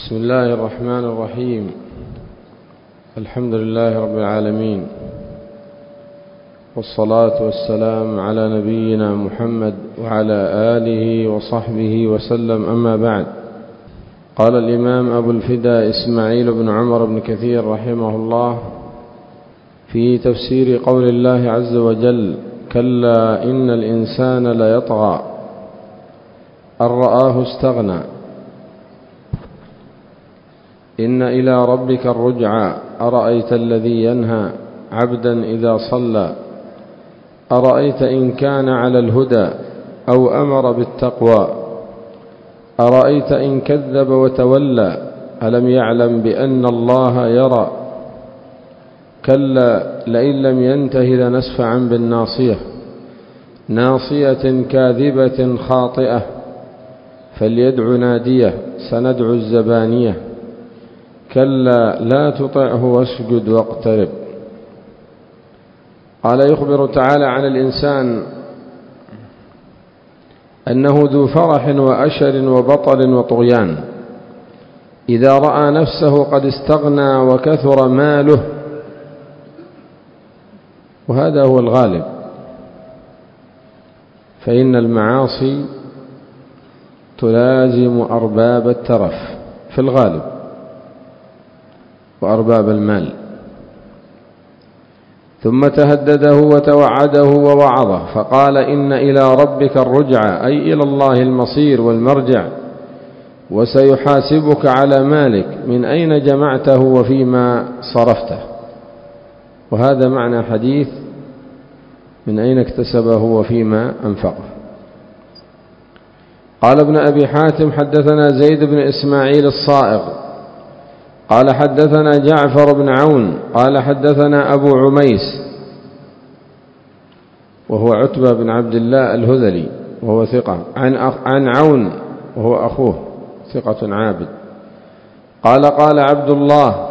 بسم الله الرحمن الرحيم. الحمد لله رب العالمين، والصلاة والسلام على نبينا محمد وعلى آله وصحبه وسلم، أما بعد. قال الإمام أبو الفداء إسماعيل بن عمر بن كثير رحمه الله في تفسير قول الله عز وجل: كلا إن الإنسان ليطغى أن رآه استغنى إن إلى ربك الرجعى أرأيت الذي ينهى عبدا إذا صلى أرأيت إن كان على الهدى أو أمر بالتقوى أرأيت إن كذب وتولى ألم يعلم بأن الله يرى كلا لئن لم ينته لنسفعا بالناصية ناصية كاذبة خاطئة فليدع ناديه سندع الزبانية كلا لا تطعه واسجد واقترب. قال: يخبر تعالى عن الإنسان أنه ذو فرح وأشر وبطر وطغيان إذا رأى نفسه قد استغنى وكثر ماله، وهذا هو الغالب، فإن المعاصي تلازم أرباب الترف في الغالب وأرباب المال. ثم تهدده وتوعده ووعظه فقال: إن إلى ربك الرجعى، أي إلى الله المصير والمرجع، وسيحاسبك على مالك من أين جمعته وفيما صرفته. وهذا معنى حديث من أين اكتسبه وفيما أنفقه. قال ابن أبي حاتم: حدثنا زيد بن إسماعيل الصائغ قال حدثنا جعفر بن عون قال حدثنا أبو عميس وهو عتبة بن عبد الله الهذلي وهو ثقة، عن عون وهو أخوه ثقة عابد قال عبد الله: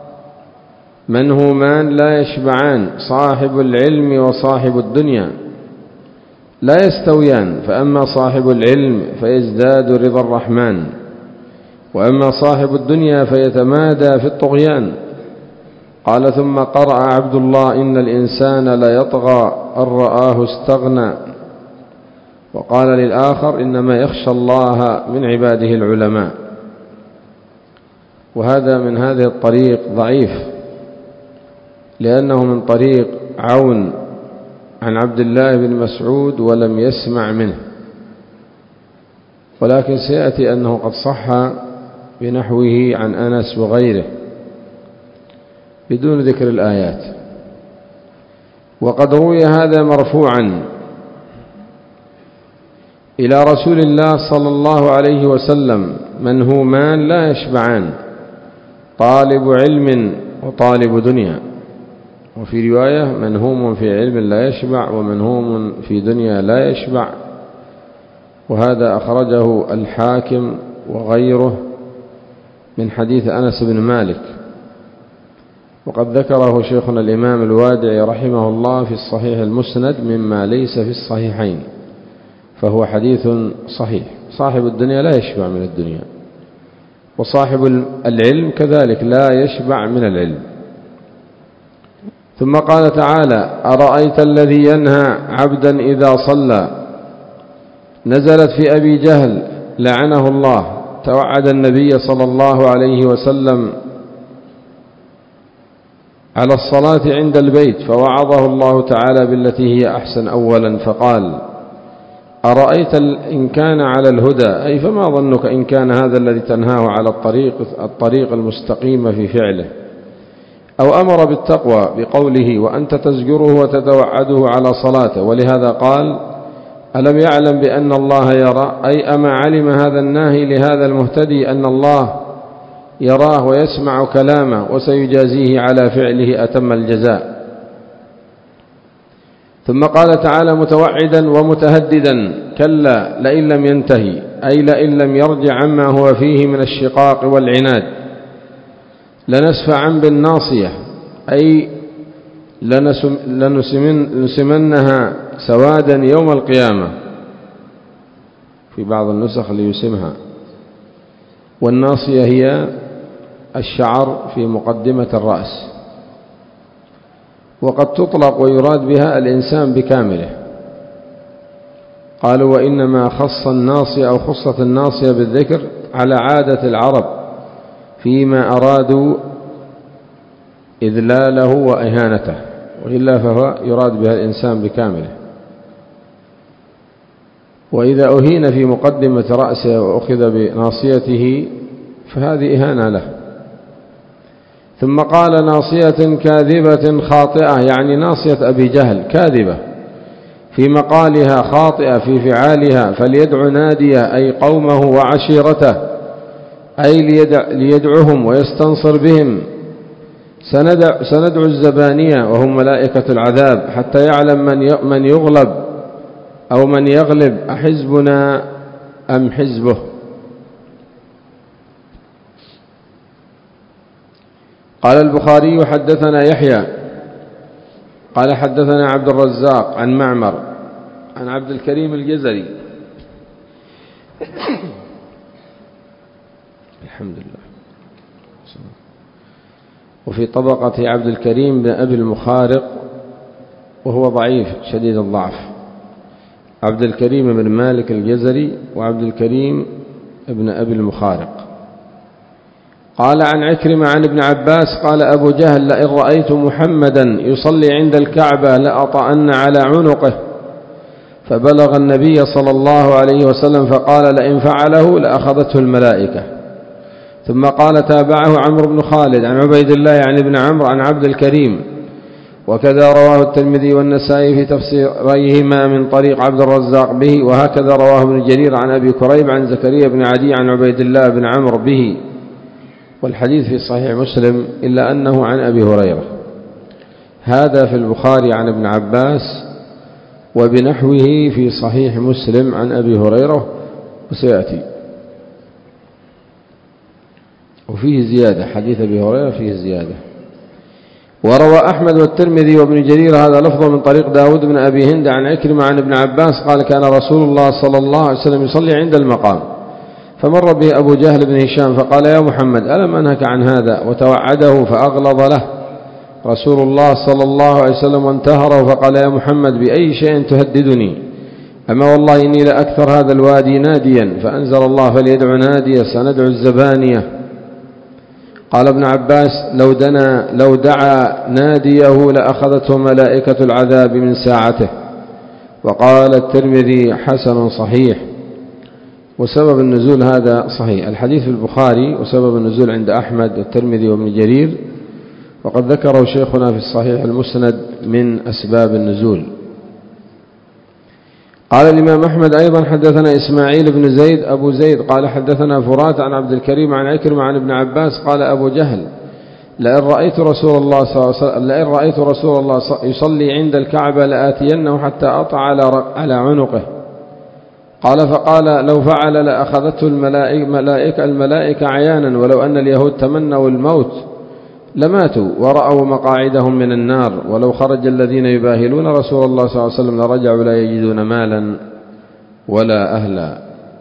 منهومان لا يشبعان، صاحب العلم وصاحب الدنيا لا يستويان، فأما صاحب العلم فيزداد رضا الرحمن، وأما صاحب الدنيا فيتمادى في الطغيان. قال: ثم قرأ عبد الله: إن الإنسان ليطغى أن رآه استغنى. وقال للآخر: إنما يخشى الله من عباده العلماء. وهذا من هذه الطريق ضعيف، لأنه من طريق عون عن عبد الله بن مسعود ولم يسمع منه، ولكن سيأتي أنه قد صح بنحوه عن أنس وغيره بدون ذكر الآيات. وقد روي هذا مرفوعا إلى رسول الله صلى الله عليه وسلم: منهومان لا يشبعان، طالب علم وطالب دنيا. وفي رواية: منهوم في علم لا يشبع ومنهوم في دنيا لا يشبع. وهذا أخرجه الحاكم وغيره من حديث أنس بن مالك، وقد ذكره شيخنا الإمام الوادعي رحمه الله في الصحيح المسند مما ليس في الصحيحين، فهو حديث صحيح. صاحب الدنيا لا يشبع من الدنيا، وصاحب العلم كذلك لا يشبع من العلم. ثم قال تعالى: أرأيت الذي ينهى عبدا إذا صلى، نزلت في أبي جهل لعنه الله، توعد النبي صلى الله عليه وسلم على الصلاة عند البيت، فوعظه الله تعالى بالتي هي أحسن أولا، فقال: أرأيت إن كان على الهدى، أي فما ظنك إن كان هذا الذي تنهاه على الطريق المستقيم في فعله، أو أمر بالتقوى بقوله وأنت تزجره وتتوعده على صلاته. ولهذا قال: ألم يعلم بأن الله يرى، أي أما علم هذا الناهي لهذا المهتدي أن الله يراه ويسمع كلامه وسيجازيه على فعله أتم الجزاء. ثم قال تعالى متوعدا ومتهددا: كلا لئن لم ينتهي، أي لئن لم يرجع عما هو فيه من الشقاق والعناد، لنسفعا بالناصية، أي لنسمنها سوادا يوم القيامة، في بعض النسخ ليسمها، والناصية هي الشعر في مقدمة الرأس، وقد تطلق ويراد بها الإنسان بكامله. قالوا وإنما خص الناصية أو خصت الناصية بالذكر على عادة العرب فيما أرادوا إذلاله وإهانته، وإلا فهو يراد بها الإنسان بكامله. وإذا أهين في مقدمة رأسه وأخذ بناصيته فهذه إهانة له. ثم قال ناصية كاذبة خاطئة، يعني ناصية أبي جهل كاذبة في مقالها خاطئة في فعالها، فليدع ناديه أي قومه وعشيرته، أي ليدعهم ويستنصر بهم. سندع الزبانية وهم ملائكة العذاب حتى يعلم من يغلب أو من يغلب أحزبنا أم حزبه. قال البخاري حدثنا يحيى قال حدثنا عبد الرزاق عن معمر عن عبد الكريم الجزري الحمد لله. وفي طبقة عبد الكريم بن أبي المخارق وهو ضعيف شديد الضعف، عبد الكريم بن مالك الجزري وعبد الكريم بن أبي المخارق. قال عن عكرمة عن ابن عباس قال أبو جهل لئن رأيت محمدا يصلي عند الكعبة لأطأن على عنقه، فبلغ النبي صلى الله عليه وسلم فقال لئن فعله لأخذته الملائكة. ثم قال تابعه عمرو بن خالد عن عبيد الله عن ابن عمرو عن عبد الكريم، وكذا رواه الترمذي والنسائي في تفسيريهما من طريق عبد الرزاق به، وهكذا رواه ابن جرير عن أبي كريب عن زكريا بن عدي عن عبيد الله بن عمرو به، والحديث في صحيح مسلم إلا أنه عن أبي هريرة. هذا في البخاري عن ابن عباس، وبنحوه في صحيح مسلم عن أبي هريرة وسيأتي. وفيه زيادة، حديث أبي هريرة فيه زيادة. وروى أحمد والترمذي وابن جرير هذا لفظ من طريق داود بن أبي هند عن عكرمة عن ابن عباس قال كان رسول الله صلى الله عليه وسلم يصلي عند المقام، فمر به أبو جهل بن هشام فقال يا محمد ألم أنهك عن هذا، وتوعده فأغلظ له رسول الله صلى الله عليه وسلم وانتهره فقال يا محمد بأي شيء تهددني، أما والله إني لأكثر هذا الوادي ناديا. فأنزل الله فليدع ناديه سندع الزبانية. قال ابن عباس لو دعا ناديه لأخذته ملائكة العذاب من ساعته. وقال الترمذي حسن صحيح. وسبب النزول هذا صحيح، الحديث في البخاري، وسبب النزول عند أحمد والترمذي وابن جرير، وقد ذكره شيخنا في الصحيح المسند من أسباب النزول. قال الإمام أحمد أيضا حدثنا إسماعيل بن زيد أبو زيد قال حدثنا فرات عن عبد الكريم عن عكرمة عن ابن عباس قال أبو جهل لئن رأيت رسول الله يصلي عند الكعبة لآتينه حتى أطع على عنقه. قال فقال لو فعل لأخذته الملائكة عيانا، ولو أن اليهود تمنوا الموت لماتوا ورأوا مقاعدهم من النار، ولو خرج الذين يباهلون رسول الله صلى الله عليه وسلم لرجعوا لا يجدون مالا ولا أهلا.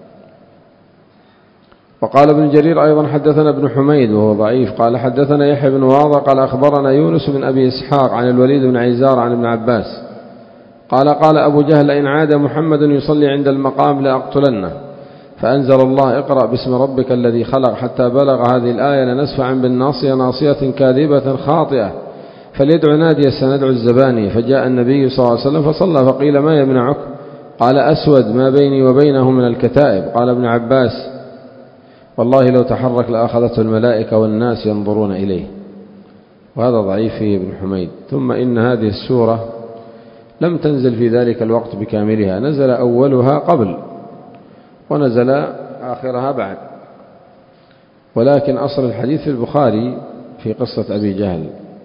وقال ابن جرير أيضا حدثنا ابن حميد وهو ضعيف قال حدثنا يحيى بن واضح قال أخبرنا يونس بن أبي إسحاق عن الوليد بن عيزار عن ابن عباس قال أبو جهل إن عاد محمد يصلي عند المقام لأقتلنه، فأنزل الله اقرأ باسم ربك الذي خلق حتى بلغ هذه الآية لنسفعا بالناصية ناصية كاذبة خاطئة، فليدع نادي سندع الزبانية. فجاء النبي صلى الله عليه وسلم فصلى فقيل ما يمنعك؟ قال أسود ما بيني وبينه من الكتائب. قال ابن عباس والله لو تحرك لأخذته الملائكة والناس ينظرون إليه. وهذا ضعيف فيه ابن حميد. ثم إن هذه السورة لم تنزل في ذلك الوقت بكاملها، نزل أولها قبل ونزل آخرها بعد، ولكن أصل الحديث في البخاري في قصة أبي جهل.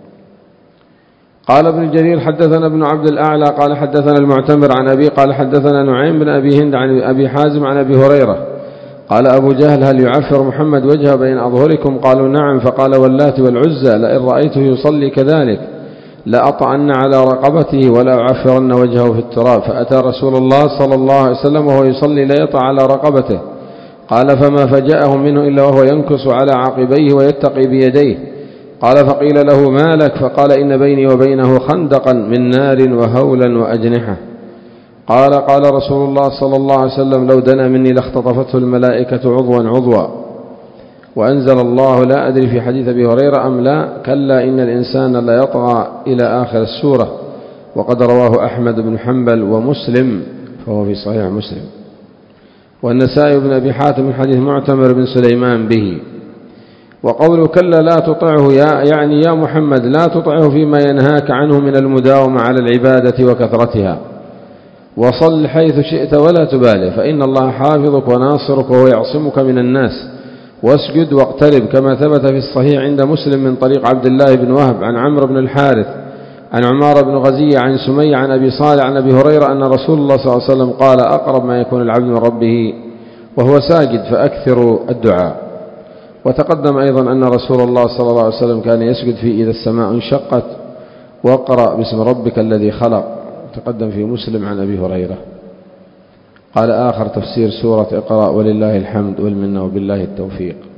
قال ابن جرير حدثنا ابن عبد الأعلى قال حدثنا المعتمر عن أبي قال حدثنا نعيم بن أبي هند عن أبي حازم عن أبي هريرة قال أبو جهل هل يعفر محمد وجهه بين أظهركم؟ قالوا نعم. فقال واللات والعزى لئن رأيته يصلي كذلك لأطعن على رقبته ولا أعفرن وجهه في التراب. فأتى رسول الله صلى الله عليه وسلم وهو يصلي لا يطع على رقبته، قال فما فجأهم منه إلا وهو ينكص على عقبيه ويتقي بيديه. قال فقيل له ما لك؟ فقال إن بيني وبينه خندقا من نار وهولا وأجنحة. قال قال رسول الله صلى الله عليه وسلم لو دنا مني لاختطفته الملائكة عضوا عضوا. وأنزل الله لا أدري في حديث أبي هريرة أم لا كلا إن الإنسان لا يطغى إلى آخر السورة. وقد رواه أحمد بن حنبل ومسلم فهو في صحيح مسلم. والنسائي بن أبي حاتم من حديث معتمر بن سليمان به. وقول كلا لا تطعه يعني يا محمد لا تطعه فيما ينهاك عنه من المداومة على العبادة وكثرتها، وصل حيث شئت ولا تبالي فإن الله حافظك وناصرك وهو يعصمك من الناس، واسجد واقترب كما ثبت في الصحيح عند مسلم من طريق عبد الله بن وهب عن عمرو بن الحارث عن عمار بن غزية عن سمية عن أبي صالح عن أبي هريرة أن رسول الله صلى الله عليه وسلم قال أقرب ما يكون العبد من ربه وهو ساجد فأكثروا الدعاء. وتقدم أيضا أن رسول الله صلى الله عليه وسلم كان يسجد في إذا السماء انشقت واقرأ باسم ربك الذي خلق. تقدم في مسلم عن أبي هريرة. قال آخر تفسير سورة اقرأ ولله الحمد والمنة وبالله التوفيق.